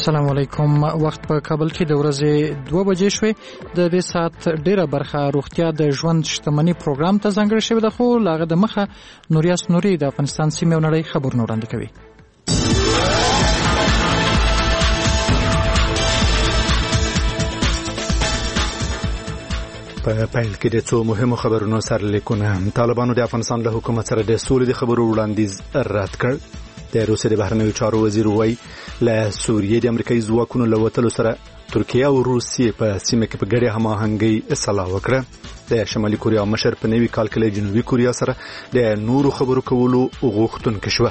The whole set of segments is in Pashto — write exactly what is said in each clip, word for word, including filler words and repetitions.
السلام علیکم. وخت په کابل کې د ورځې دوه بجې شوې. د دې سات ډیره برخه روغتیا د ژوند شتمنۍ پروګرام ته ځانګړې شوې ده، خو لاغه د مخه نوریاس نوري د افغانستان سیمې او نړۍ خبرونه وړاندې کوي. په پیل کې د څو مهمو خبرونو سرلیکونه. طالبانو د افغانستان له حکومت سره د سولې د خبرو وړاندیز رد کړ. د روسیې د بهرنیو چارو وزیر وایي له سوریې د امریکایي ځواکونو له وتلو سره ترکیه او روسیې په سیمه کې په ګډه هماهنګي اصلاح وکړه. د شمالي کوریا مشر په نوي کال کې له جنوبي کوریا سره د نورو خبرو کولو غوښتونکې شوه.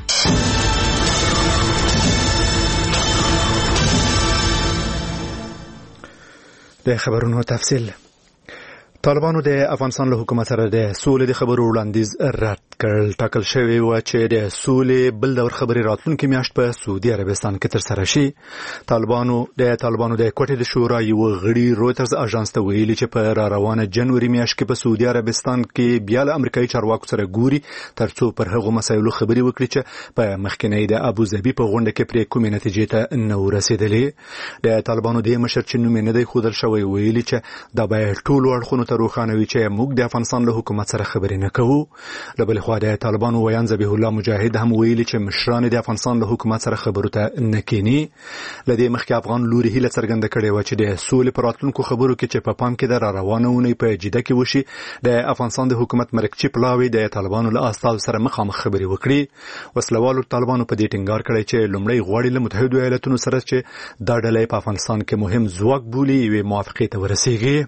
د خبرونو تفصیل. طالبانو د افغانستان له حکومت سره د سولې د خبرو وړاندیز رد کړ. ټاکل شوی و چې د سولې بل ډول خبرې راتلونکي میاشت په سعودي عربستان کې ترسره شي. طالبانو د طالبانو د کوټې د شورا یو غړي رويټرز اژانس ته ویلي چې په را روانه جنوري میاشت کې په سعودي عربستان کې بیا له امریکایي چارواکو سره ګوري ترڅو پر هغو مسایلو خبرې وکړي چې په مخکنی د ابوظبي په غونډه کې پرې کومې نتیجې ته نه ورسېدلې. د طالبانو د مشر چې نوم نه دی ښودل شوی ویلي چې دا به ټول اړخونو ته روښانوي چې موږ د افغانستان له حکومت سره خبرې نه کوو. له بلې خوا د طالبانو ویان ذبیح الله مجاهد هم ویلي چې مشران د افغانستان له حکومت سره خبرو ته نه کینی. لدې مخکې افغان لوري هیله څرګنده کړې و چې د سولې پر راتلونکو خبرو کې چې په پام کې د را روانه اونۍ په جده کې وشي د افغانستان د حکومت مرکچی پلاوی د طالبانو له استازو سره مخامخ خبرې وکړي. وسلوالو طالبانو په دې ټینګار کړی چې لومړی غواړي له متحده ایالاتونو سره چې دا ډله په افغانستان کې مهم ځواک بولي یوې موافقې ته ورسیږي.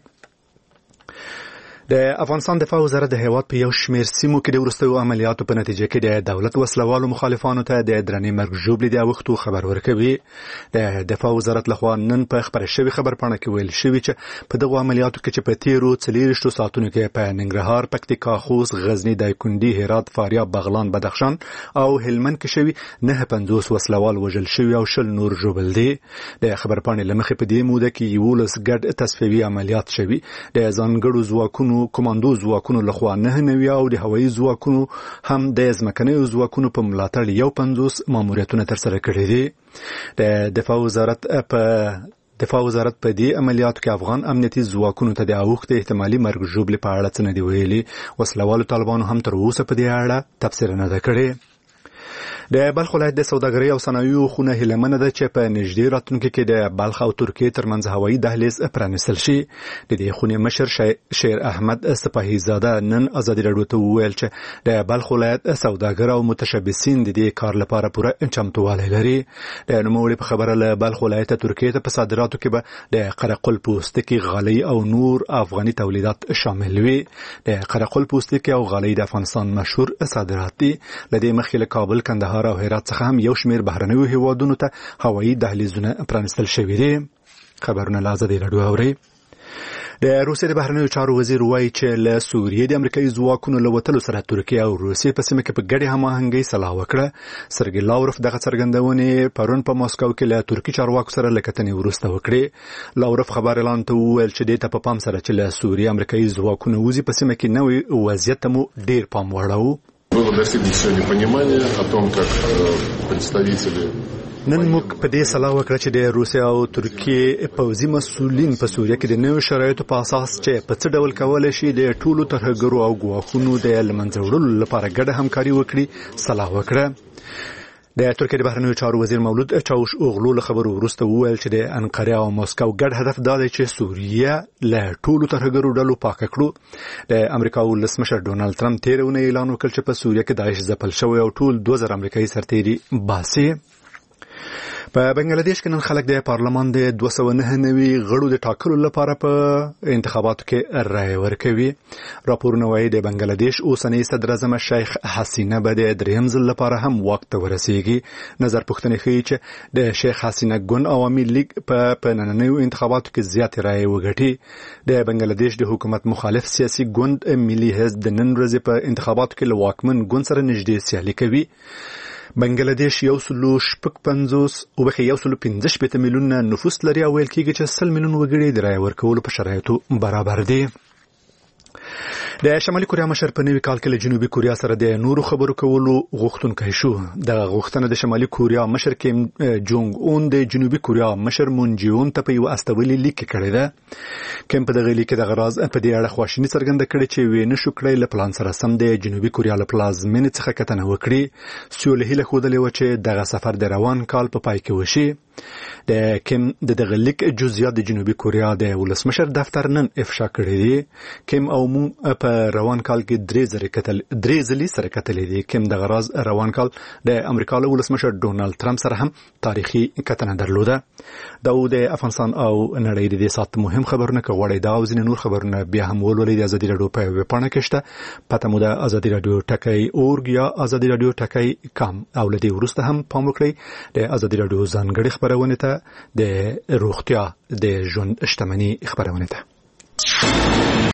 د افغانستان دفاع وزارت د هیواد په یو شمېر سیمو کې د وروستیو عملیاتو په نتیجه کې د دولت وسلوالو مخالفانو ته د درنې مرګ ژوبلې د اوښتو خبر ورکوي. د دفاع وزارت لخوا نن په خبره شوی خبرپاڼه کې ویل شوی چې په دغو عملیاتو کې چې په تیرو څلېرویشتو ساعتونو کې په ننګرهار، پکتیکا، خوست، غزنی، دایکنډي، هرات، فاریاب، بغلان، بدخشان او هلمند کې شوي نه پنځوس وسلوال وژل شوي او شل نور ژوبل دي. د خبرپاڼې له مخې په دې موده کې یولس ګډ تصفیوي عملیات شوي. د ځانګړو ځواکونو کمانډو ځواکونو لخوا نه نوي او د هوایي ځواکونو هم د ځمکنیو ځواکونو په ملاتړ یو پنځوس ماموریتونه ترسره کړي دي. د دفاع وزارت په دفاع وزارت په دې عملیاتو کې افغان امنیتي ځواکونو ته د اوښتې احتمالي مرګ ژوبلې په اړه څه نه دي ویلي. وسلوالو طالبانو هم تر اوسه په دې اړه تبصره نه ده کړې. د بلخ ولایت د سوداګرۍ او صنایعو خونه هیلمنه ده چې په نږدې راتلونکي کې د بلخ او ترکیې ترمنځ هوایي دهلیز پرانیستل شي. د دې خونې مشر شیر احمد سپاهی زاده نن ازادي راډیو ته وویل چې د بلخ ولایت سوداګر او متشبثین د دې کار لپاره پوره چمتووالی لري. د نوموړي په خبره له بلخ ولایت ترکیې ته په صادراتو کې به د قرقل پوستکي، غالۍ او نور افغاني تولیدات شامل وي. د قرقل پوستکي او غالۍ د افغانستان مشهور صادرات دي. لدې مخکې له کابل، کندهار او هرات څخه هم یو شمېر بهرنیو هیوادونو ته هوایي دهلیزونه پرانیستل شوي دي. خبرونه له ازادي راډیو اورئ. د روسیې د بهرنیو چارو وزیر وایي چې له سوریې د امریکایي ځواکونو له وتلو سره ترکیه او روسیې په سیمه کې په ګډه هماهنګي صلاح وکړه. سرګی لاوروف دغه څرګندونې پرون په مسکو کې له ترکي چارواکو سره له کتنې وروسته وکړې. لاوروف خبر اعلان ته وویل چې دې ته په پام سره چې له سوریې امریکایي ځواکونه وځي په سیمه کې نوې وضعیت ته مو ډېر پام واړاوه. Было достигнуто сегодня понимание о том, как представители نن موږ په دې سلا وکړه چې د روسیا او ترکیې پوځي مسؤلین په سوریه کې د نوو شرایطو په اساس چې په څه ډول کولای شي د ټولو ترهګرو او ګواښونو د لمنځه وړلو لپاره ګډه همکاري وکړي سلا وکړه. د ترکیې د بهرنیو چارو وزیر مولود چاوش اوغلو له خبرو وروسته وویل چې د انقره او مسکو ګډ هدف دا دی چې سوریه له ټولو ترهګرو ډلو پاکه کړو. د امریکا ولسمشر ډونالد ټرمپ تېره اونۍ اعلان وکړ چې په سوریه کې داعش ځپل شوی او ټول دوه زره امریکایي سرتیري باسي. په بنگلاديش کې نن خلک د پارلمان د دوه سوه نهه نوي غړو د ټاکلو لپاره په انتخاباتو کې رائے ورکوي. راپورونه وايي د بنگلاديش اوسنۍ صدر اعظم شیخ حسینه به د دریم ځل لپاره هم واک ته ورسیږي. نظر پوښتنې ښیي چې د شیخ حسینه ګوند عوامي لیگ په نننیو انتخاباتو کې زیاتې رائے وګټي. د بنگلاديش د حکومت مخالف سیاسي ګوند ملي حزب د نن ورځې په انتخاباتو کې له واکمن ګوند سره نږدې سیالي کوي. بنگلاديش یو سلو شپږ پنځوس او بخي یو سلو پنځه شپېته میلیونه نفوس لري او ویل کېږي چې سل میلیون وګړي د رایې ورکولو په شرایطو برابر دي. د شمالي کوریا مشر په نوي کال کې له جنوبي کوریا سره د نورو خبرو کولو غوښتونکی شو. د غوښتنه د شمالي کوریا مشر کیم جونګ اون د جنوبي کوریا مشر مون جیون ته په یو استویلي لیک کړی ده. کیم په دغه لیک د غراز په دې اړه خواشینی څرګنده کړې چې وینه شو کړی له پلان سره سم د جنوبي کوریا له پلازمینې څخه کتنه وکړي. سیول هیله خوده لوي چې دغه سفر د روان کال په پای کې وشي. د کیم د دغه لیک جزئیات د جنوبي کوریا د ولسمشر دفتر نن افشا کړی دي. کیم او مون په روان کال کې درې ځلې کتل درې ځلې سره کتلې دي. کیم د غراز روان کال د امریکا له ولسمشر ډونالد ټرمپ سره هم تاریخي کتنه درلوده. دا د افغانستان او نړۍ د سات مهم خبرونه کوي. دا او ځینې نور خبرونه بیا هم ولولې د ازادي رادیو په ویب پاڼه کې شته. پته مو د ازادي رادیو ټکای اورګ یا ازادي رادیو ټکای کام او لدی ورسته هم پام وکړئ د ازادي رادیو ځانګړي خبرونه ته د روغتیا د ژوند شتمنۍ خبرونه ته.